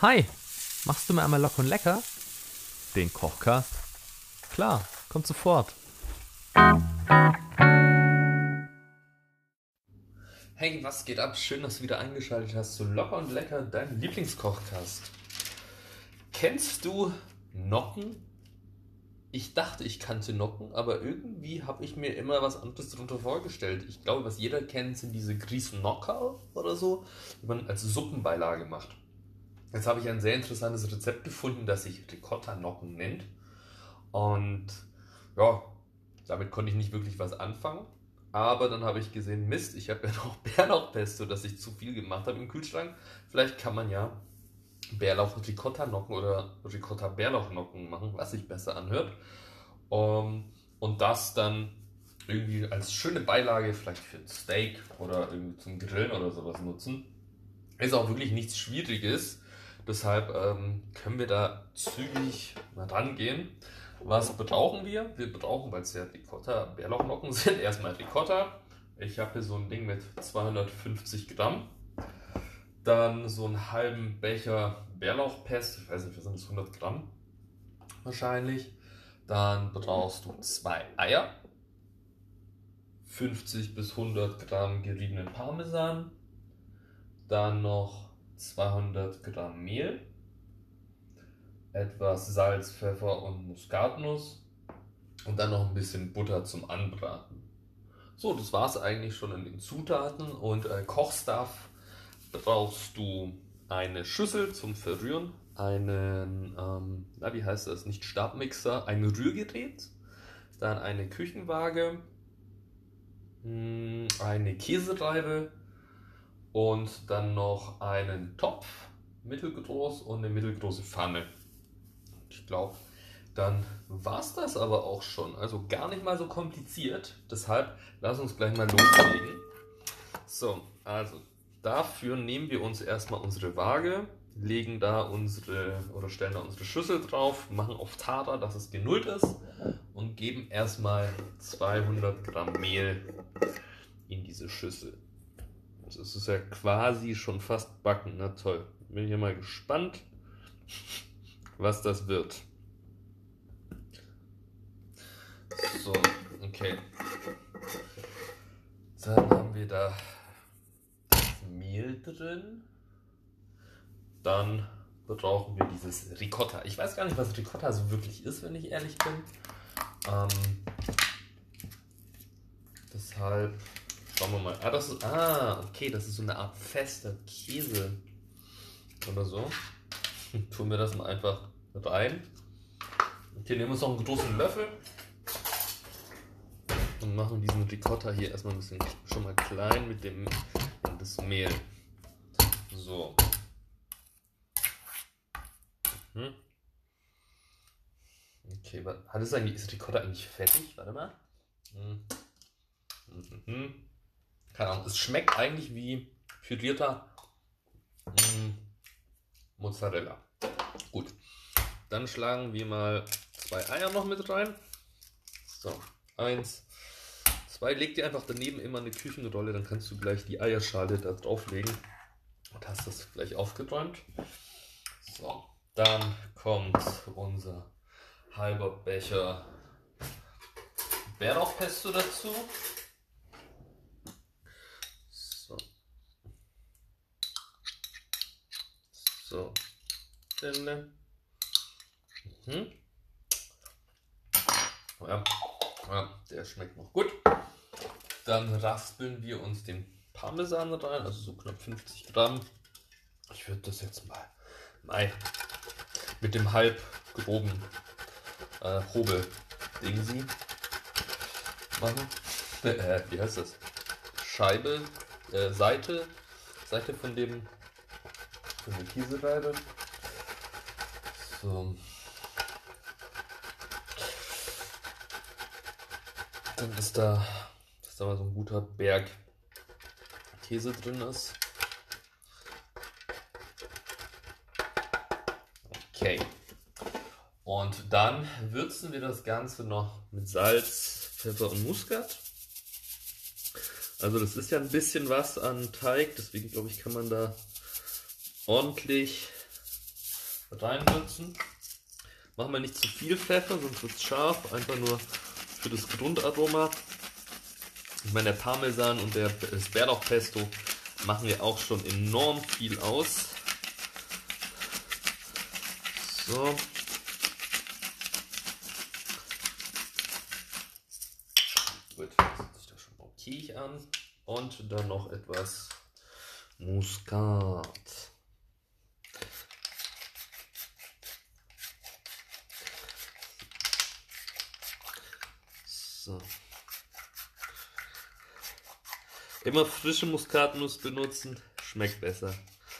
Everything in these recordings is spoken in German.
Hi, machst du mir einmal locker und lecker? Den Kochcast? Klar, kommt sofort. Hey, was geht ab? Schön, dass du wieder eingeschaltet hast zu Locker und Lecker, dein Lieblingskochcast. Kennst du Nocken? Ich dachte, ich kannte Nocken, aber irgendwie habe ich mir immer was anderes darunter vorgestellt. Ich glaube, was jeder kennt, sind diese Grießnocker oder so, die man als Suppenbeilage macht. Jetzt habe ich ein sehr interessantes Rezept gefunden, das sich Ricotta-Nocken nennt. Und ja, damit konnte ich nicht wirklich was anfangen. Aber dann habe ich gesehen, Mist, ich habe ja noch Bärlauchpesto, das ich zu viel gemacht habe im Kühlschrank. Vielleicht kann man ja Bärlauch-Ricotta-Nocken oder Ricotta-Bärlauch-Nocken machen, was sich besser anhört. Und das dann irgendwie als schöne Beilage vielleicht für ein Steak oder irgendwie zum Grillen oder sowas nutzen. Ist auch wirklich nichts Schwieriges. Deshalb können wir da zügig mal rangehen. Was brauchen wir? Wir brauchen, weil es ja Ricotta-Bärlauchnocken sind, erstmal Ricotta. Ich habe hier so ein Ding mit 250 Gramm. Dann so einen halben Becher Bärlauchpesto. Ich weiß nicht, was sind das, 100 Gramm wahrscheinlich. Dann brauchst du 2 Eier. 50 bis 100 Gramm geriebenen Parmesan. Dann noch 200 Gramm Mehl, etwas Salz, Pfeffer und Muskatnuss und dann noch ein bisschen Butter zum Anbraten. So, das war es eigentlich schon in den Zutaten. Und Kochstuff brauchst du eine Schüssel zum Verrühren, einen, wie heißt das, nicht Stabmixer, ein Rührgerät, dann eine Küchenwaage, eine Käsereibe, und dann noch einen Topf, mittelgroß, und eine mittelgroße Pfanne. Ich glaube, dann war es das aber auch schon. Also gar nicht mal so kompliziert. Deshalb lass uns gleich mal loslegen. So, also dafür nehmen wir uns erstmal unsere Waage, legen da stellen da unsere Schüssel drauf, machen auf Tara, dass es genullt ist, und geben erstmal 200 Gramm Mehl in diese Schüssel. Das ist ja quasi schon fast backen. Na toll. Bin hier mal gespannt, was das wird. So, okay. Dann haben wir da das Mehl drin. Dann brauchen wir dieses Ricotta. Ich weiß gar nicht, was Ricotta so wirklich ist, wenn ich ehrlich bin. Deshalb schauen wir mal. Okay, das ist so eine Art fester Käse oder so. Tun wir das mal einfach rein. Okay, nehmen wir uns noch einen großen Löffel und machen diesen Ricotta hier erstmal ein bisschen schon mal klein mit das Mehl. So. Okay, ist Ricotta eigentlich fertig? Warte mal. Keine Ahnung, es schmeckt eigentlich wie pürierter Mozzarella. Gut, dann schlagen wir mal 2 Eier noch mit rein. So, 1, 2. Leg dir einfach daneben immer eine Küchenrolle, dann kannst du gleich die Eierschale da drauflegen und hast das gleich aufgeräumt. So, dann kommt unser halber Becher Bärlauchpesto dazu. So, ja, der schmeckt noch gut. Dann raspeln wir uns den Parmesan rein, also so knapp 50 Gramm. Ich würde das jetzt mal mit dem halb groben Hobel-Dingsi machen. Wie heißt das? Seite von der Käsereibe. So. Dann ist da mal so ein guter Berg Käse drin ist. Okay. Und dann würzen wir das Ganze noch mit Salz, Pfeffer und Muskat. Also das ist ja ein bisschen was an Teig, deswegen glaube ich, kann man da ordentlich reinwürzen. Machen wir nicht zu viel Pfeffer, sonst wird es scharf. Einfach nur für das Grundaroma. Ich meine, der Parmesan und das Bärlauchpesto machen ja auch schon enorm viel aus. So. Gut, das hört sich doch schon okay an. Und dann noch etwas Muskat. So. Immer frische Muskatnuss benutzen, schmeckt besser.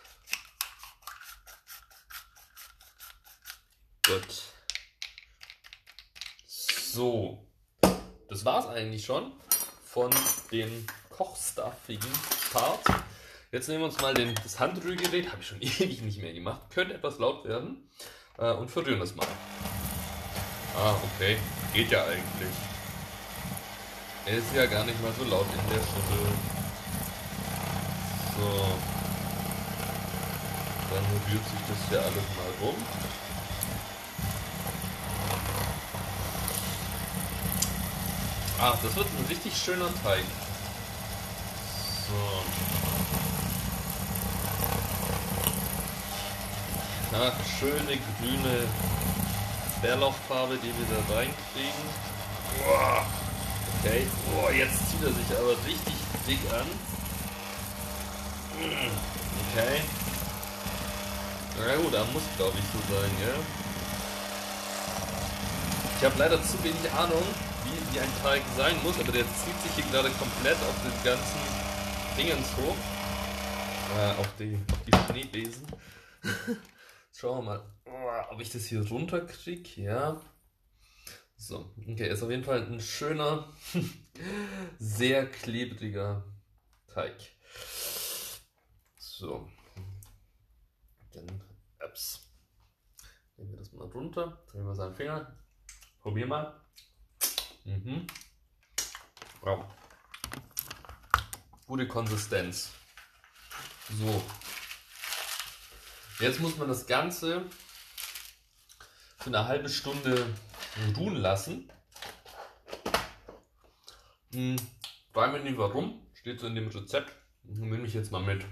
Gut. So. Das war's eigentlich schon von dem kochstuffigen Part. Jetzt nehmen wir uns mal das Handrührgerät, habe ich schon ewig nicht mehr gemacht, könnte etwas laut werden, und verrühren das mal. Ah, okay, geht ja eigentlich. Er ist ja gar nicht mal so laut in der Schüssel. So. Dann rührt sich das hier alles mal rum. Ah, das wird ein richtig schöner Teig. So. Ach, schöne grüne Bärlauchfarbe, die wir da reinkriegen. Boah. Okay, boah, jetzt zieht er sich aber richtig dick an. Okay. Na gut, da muss glaube ich so sein, ja. Ich habe leider zu wenig Ahnung, wie ein Teig sein muss, aber der zieht sich hier gerade komplett auf den ganzen Dingens hoch. Auf die Schneebesen. Schauen wir mal, ob ich das hier runterkriege. Ja. So, okay, ist auf jeden Fall ein schöner, sehr klebriger Teig. So. Dann, nehmen wir das mal runter, drehen wir seinen Finger. Probier mal. Wow. Gute Konsistenz. So. Jetzt muss man das Ganze für eine halbe Stunde ruhen lassen. Fragen wir nicht warum, steht so in dem Rezept. Nehme ich jetzt mal mit.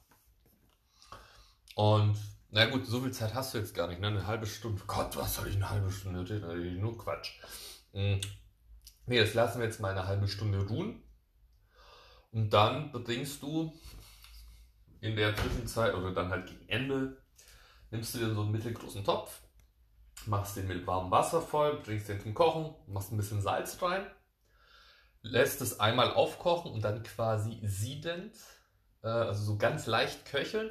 Und na gut, so viel Zeit hast du jetzt gar nicht, ne? Eine halbe Stunde. Gott, was soll ich eine halbe Stunde reden? Nur Quatsch. Nee, das lassen wir jetzt mal eine halbe Stunde ruhen. Und dann bringst du in der Zwischenzeit oder dann halt gegen Ende, nimmst du dir so einen mittelgroßen Topf, machst den mit warmem Wasser voll, bringst den zum Kochen, machst ein bisschen Salz rein, lässt es einmal aufkochen und dann quasi siedend, also so ganz leicht köchelnd.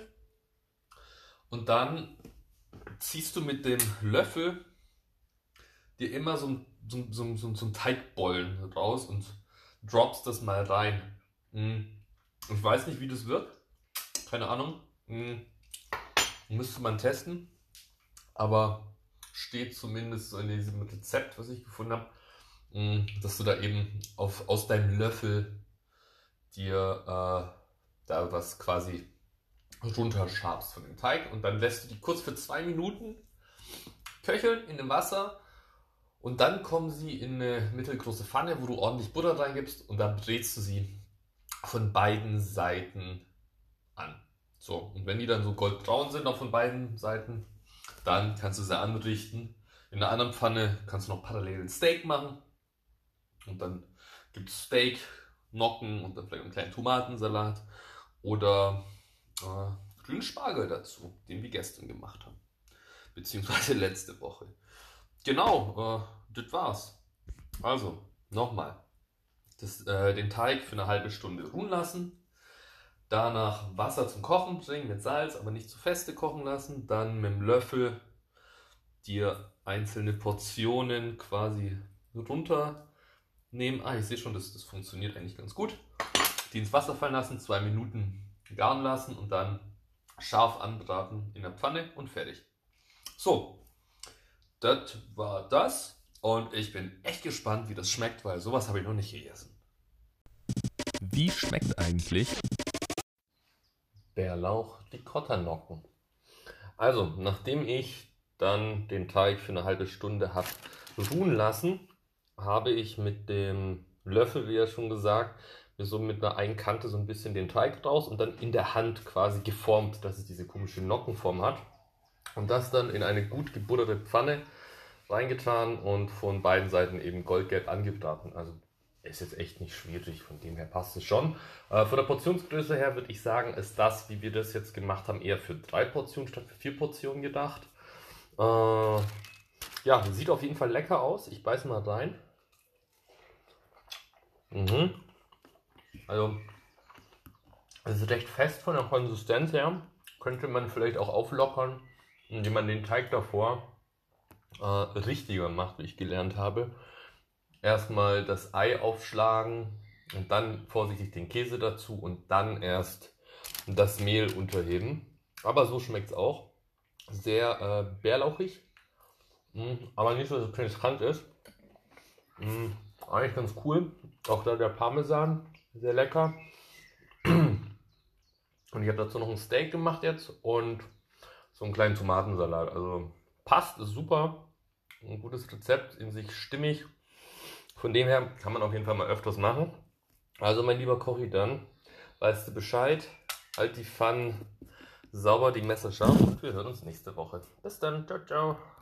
Und dann ziehst du mit dem Löffel dir immer so ein Teigbollen raus und droppst das mal rein. Ich weiß nicht, wie das wird. Keine Ahnung. Müsste man testen. Aber steht zumindest so in diesem Rezept, was ich gefunden habe, dass du da eben aus deinem Löffel dir da was quasi runterschabst von dem Teig und dann lässt du die kurz für 2 Minuten köcheln in dem Wasser und dann kommen sie in eine mittelgroße Pfanne, wo du ordentlich Butter reingibst und dann brätst du sie von beiden Seiten an. So, und wenn die dann so goldbraun sind auch von beiden Seiten, dann kannst du sie anrichten. In einer anderen Pfanne kannst du noch parallel ein Steak machen und dann gibt es Steak, Nocken und dann vielleicht einen kleinen Tomatensalat oder grünen Spargel dazu, den wir gestern gemacht haben. Beziehungsweise letzte Woche. Genau, das war's. Also, nochmal. Den Teig für eine halbe Stunde ruhen lassen. Danach Wasser zum Kochen bringen mit Salz, aber nicht zu feste kochen lassen. Dann mit dem Löffel dir einzelne Portionen quasi runternehmen. Ich sehe schon, das funktioniert eigentlich ganz gut. Die ins Wasser fallen lassen, 2 Minuten garen lassen und dann scharf anbraten in der Pfanne und fertig. So, das war das und ich bin echt gespannt, wie das schmeckt, weil sowas habe ich noch nicht gegessen. Wie schmeckt eigentlich Bärlauch Ricotta-Nocken. Also, nachdem ich dann den Teig für eine halbe Stunde habe ruhen lassen, habe ich mit dem Löffel, wie ja schon gesagt, mir so mit einer einen Kante so ein bisschen den Teig raus und dann in der Hand quasi geformt, dass es diese komische Nockenform hat. Und das dann in eine gut gebutterte Pfanne reingetan und von beiden Seiten eben goldgelb angebraten. Also ist jetzt echt nicht schwierig, von dem her passt es schon. Von der Portionsgröße her würde ich sagen, ist das, wie wir das jetzt gemacht haben, eher für 3 Portionen statt für 4 Portionen gedacht. Ja, sieht auf jeden Fall lecker aus. Ich beiße mal rein. Also, es ist recht fest von der Konsistenz her. Könnte man vielleicht auch auflockern, indem man den Teig davor richtiger macht, wie ich gelernt habe. Erstmal das Ei aufschlagen und dann vorsichtig den Käse dazu und dann erst das Mehl unterheben. Aber so schmeckt es auch. Sehr bärlauchig, aber nicht so, dass es penetrant ist. Eigentlich ganz cool. Auch da der Parmesan, sehr lecker. Und ich habe dazu noch ein Steak gemacht jetzt und so einen kleinen Tomatensalat. Also passt, ist super. Ein gutes Rezept, in sich stimmig. Von dem her kann man auf jeden Fall mal öfters machen. Also mein lieber Kochi, dann weißt du Bescheid. Halt die Pfannen sauber, die Messer scharf und wir hören uns nächste Woche. Bis dann, ciao, ciao.